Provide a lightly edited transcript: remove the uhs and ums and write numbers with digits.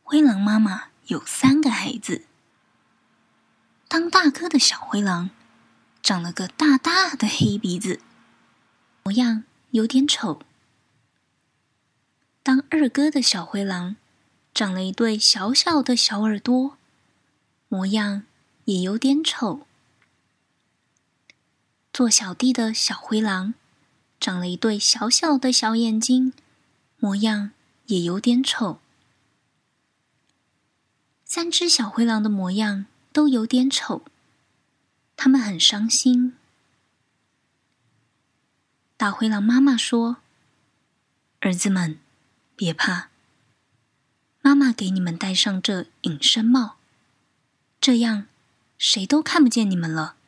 灰狼妈妈有3个孩子。当大哥的小灰狼长了个大大的黑鼻子，模样有点丑。当二哥的小灰狼长了一对小小的小耳朵，模样也有点丑。做小弟的小灰狼长了一对小小的小眼睛，模样也有点丑。3只小灰狼的模样都有点丑，他们很伤心。大灰狼妈妈说：“儿子们，别怕，妈妈给你们戴上这隐身帽，这样谁都看不见你们了。”